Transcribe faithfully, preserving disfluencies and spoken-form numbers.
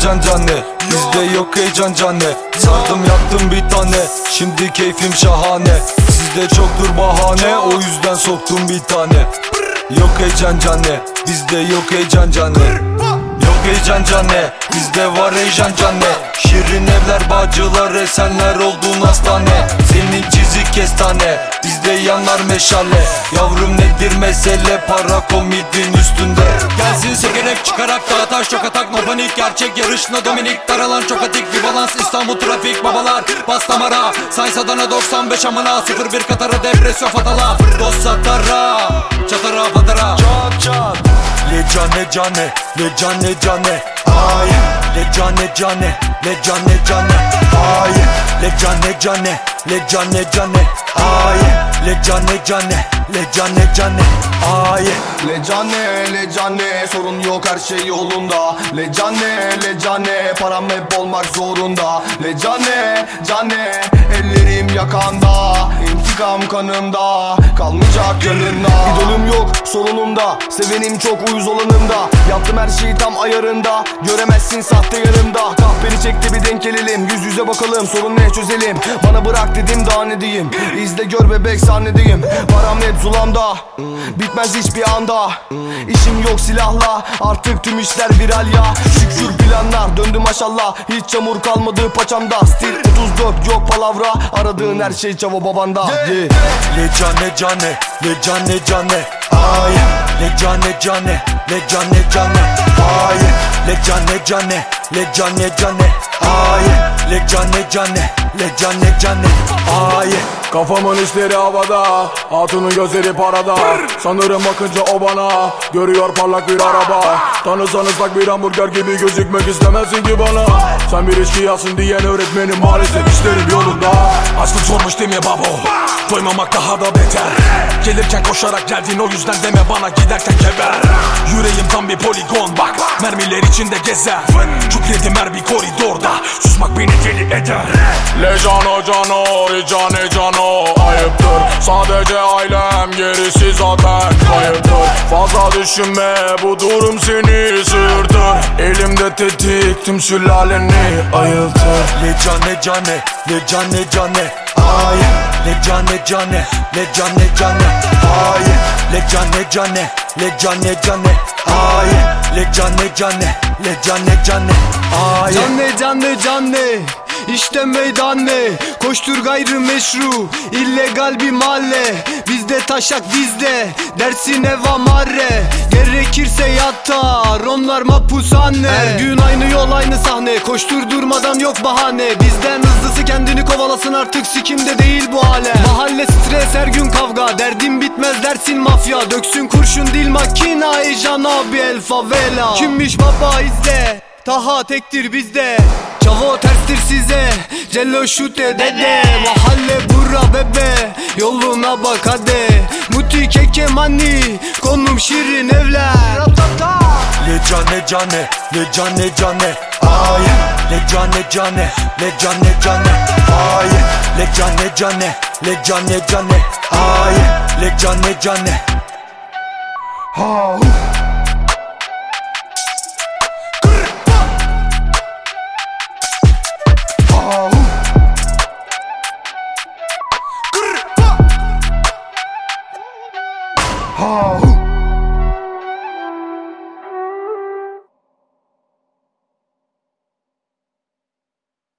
heyecan canne, bizde yok heyecan canne. Sardım yaktım bir tane, şimdi keyfim şahane. Sizde çoktur bahane, o yüzden soktum bir tane. Yok heyecan canne, bizde yok heyecan canne. Yok heyecan canne, bizde var heyecan canne. Şirin evler, bacılar, esenler oldun hastane. Senin çizik kestane, bizde yanar meşale. Yavrum nedir mesele, para komidin üstünde. Gelsin sekerek çıkarak dağa taş çok atak. No panik, gerçek yarışına Dominik. Daralan çok atik bir balans, İstanbul trafik babalar. Bas damara, Sayns Adana doksan beş amına. sıfır bir Katar'a depresyon fatala. Dost satara, çatara patara. Çat çat, le cane cane, le cane cane. Ay, le cane cane, le cane cane. Ay, le cane cane, le cane cane. Ay, le cane cane, le cane cane. Ay, Le cane, le cane, sorun yok her şey yolunda. Le cane, le cane, param hep olmak zorunda. Le cane, cane, ellerim yakanda. İntikam kanımda, kalmayacak yanında. İdolüm yok, sorunumda. Sevenim çok, uyuz olanımda. Yaptım her şeyi tam ayarında. Göremezsin sahte yanımda. Kahperi çekti bir denk gelelim. Yüz yüze bakalım, sorun ne çözelim. Bana bırak dedim, daha ne diyeyim. İzle gör bebek, sahnedeyim. Param hep zulamda, bitmez hiçbir anda. İşim yok silahla, artık tüm işler viral ya. Şükür planlar döndü maşallah, hiç çamur kalmadı paçamda. Stil otuz dört yok palavra, aradığın her şey çavo babanda. Yeah. le cane cane, le cane cane. Ay, le cane cane, le cane cane. Ay, le cane cane, le cane cane. Ay, le cane cane, le cane cane. Ay. Kafamın işleri havada, hatunun gözleri parada. Sanırım bakınca o bana, görüyor parlak bir araba. Tanısanız bak bir hamburger gibi gözükmek istemezsin ki bana. Sen bir eşkıyasın diyen öğretmenim, maalesef işlerim yolunda. Açlık zormuş değil mi babo? Doymamak daha da beter. Gelirken koşarak geldin, o yüzden deme bana giderken geber. Yüreğim tam bir poligon bak, mermiler içinde gezer. Şükredim her bir koridorda, susmak beni deli eder. Le cano cano, cane cano, ayıptır. Sadece ailem, gerisi zaten kayıptır. Fazla düşünme, bu durum seni sırtır. Elimde tetik, tüm sülaleni ayıltır. Le cane cane, le cane cane. Ay, le cane cane, le cane cane. Ay, le cane cane, le cane cane. Ay, le cane cane, le cane cane. Ay. Canne canne canne, İşte meydan ne? Koştur gayri meşru, illegal bir mahalle. Bizde taşak dizde, dersin eva marre. Gerekirse yatar, onlar mapushane. Her gün aynı yol aynı sahne, koştur durmadan yok bahane. Bizden hızlısı kendini kovalasın, artık sikimde değil bu alem. Mahalle stres, her gün kavga, derdim bitmez dersin mafya. Döksün kurşun dil makina, heyecan abi el favela. Kimmiş baba izle, Taha tektir bizde. Çavo terstir size, Cello şute dede. Mahalle bura bebe, yoluna bak hadi. Muti keke mani, konum şirin evler. Le cane cane, le cane cane. Ay, le cane cane, le cane cane. Ay, le cane cane, le cane cane. Ay, le cane cane. Ha. Oh.